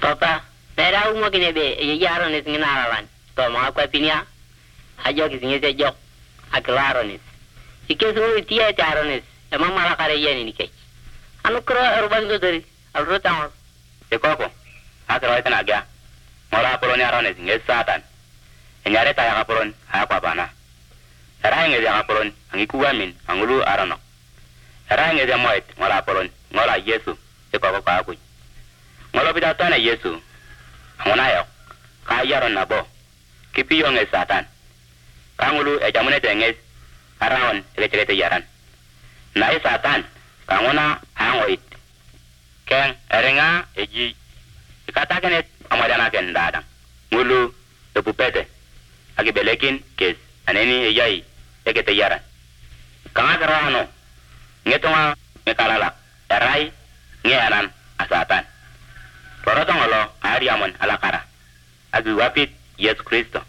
Papa, pera umo kine be yaro nis nginaran. To ma kwa pinia. Ajo kisingese jok. Aklaro nis. Ike sungu tia taro nis. Ema mala kare yeni ni kech. Anu kro urban do dari. Alro tamo. Ekoko. Akro ita naga. Mora poloni arones nges satan. Enyare ta ya polon ha kwa bana. Era nge ya polon angikuwa min angulu arono. Era nge ya moit mora polon ngola Yesu. Ekoko ka ku. Ngolo bida tana Yesu. Ngona yo. Ka yaro nabo. Kipiyo nge satan. Kangulu ejamune tenges arawon electrete yaran. Na satan kangona hangoit. Ken erenga eji ikatakenet amadana ken dadang. Ngulu epupete. Agi belekin kes aneni ejai ekete yaran. Kanga karano ngetonga ngekalala erai ngeanan asatan. Torotongolo ariamon alakara. Agi wapit Yesu Kristo.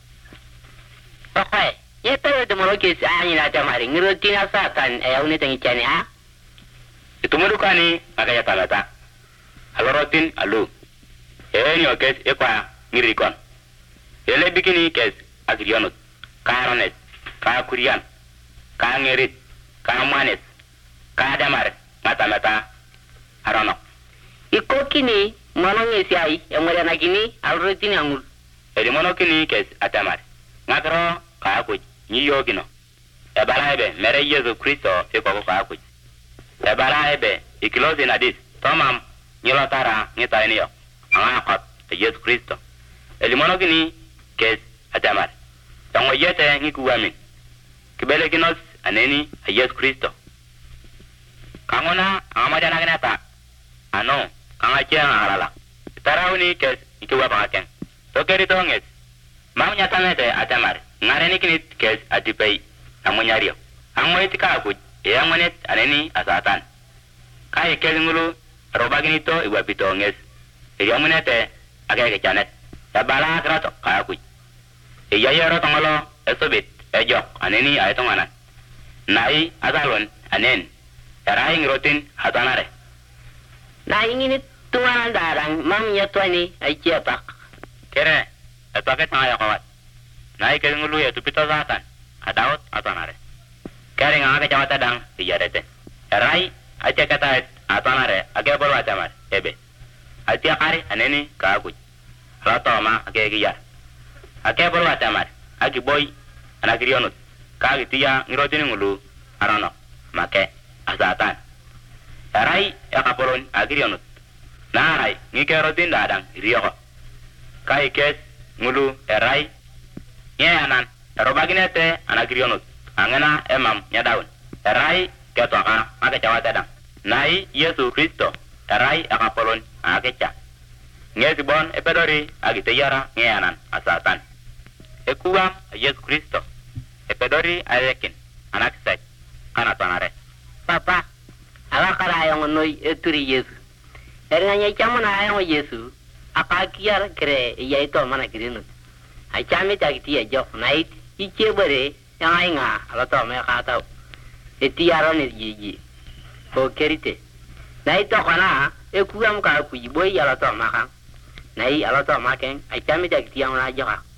Okay. Ye pero de moro kes ani na jamari ngirotina satan une tengi chani ha. Itumurukani makaya talata. Alorotin alu. Eni okes ekwa ngirikon. Ele bikini kes agirionut. Karonet. Ka kurian. Ka ngerit. Ka manet. Ka damar. Mata arono. Iko kini mono ngesi ai emore na kini alrotin angul. Edi mono kini kes atamar. Ngatro ka kuj ni yogino. Ebala ebe mere Yesu Kristo ekoko ka kuj. Ebala ebe ikilozi na dis. Tomam nyilotara ngitaini yo. Angakot Yesu Kristo. Elimono kini kes atamar. Tango yete ngikuwamin. Kibele kinos aneni Yesu Kristo. Kangona amadana kenata. Ano kangachia ngalala. Tarawuni kes ikiwa pangaken. Tokeri tonges. Mam nyatanete atamar. Ngareni kinit kes atipei amunyario. Amoit ka kuj. Monet aneni asatan. Kai kelingulu robaginito iwapitonges. Iriamunete agake chanet. Tabala krato ka kuj. Yayero tongolo esobit ejok aneni aitongana. Nai azalon anen. Erai ngirotin hatanare. Na ingini tuan darang mam nyatwani aichiapak. Kere etake tangaya kawat. Nai kelingulu etupito satan. Adaot atanare. Kere ngake jawata dang ijarete. Erai ache kata atanare age bolu atamar ebe. Atia kari aneni ka kuj. Ratoma age giyar. Ake bolu atamar agi boy anagirionut. Ka gitia ngirotin ngulu arano make asatan. Erai ekapolon agirionut. Narai ngikerotin dadang rioko. Kai kes ngulu erai nyeanan erobaginete anagirionut. Angena emam nyadaun. Erai ketoka ake cawata dang. Nai Yesu Kristo erai ekapolon akecha. Ngesi bon epedori agiteyara nyeanan asatan. Ekuwam Yesu Kristo epedori arekin anaksek kanatonare. Papa, alakara ayong noi eturi Yesu. Erinanya chamana ayong Yesu. Akakiar kere yaito mana kirinut. Achami tagiti jok nait ichebere yang ainga alato me khatau. Etiaro ni gigi. O kerite. Naito kana ekuam ka kujiboy alato makang. Nai alato makeng achami tagiti yang na joka.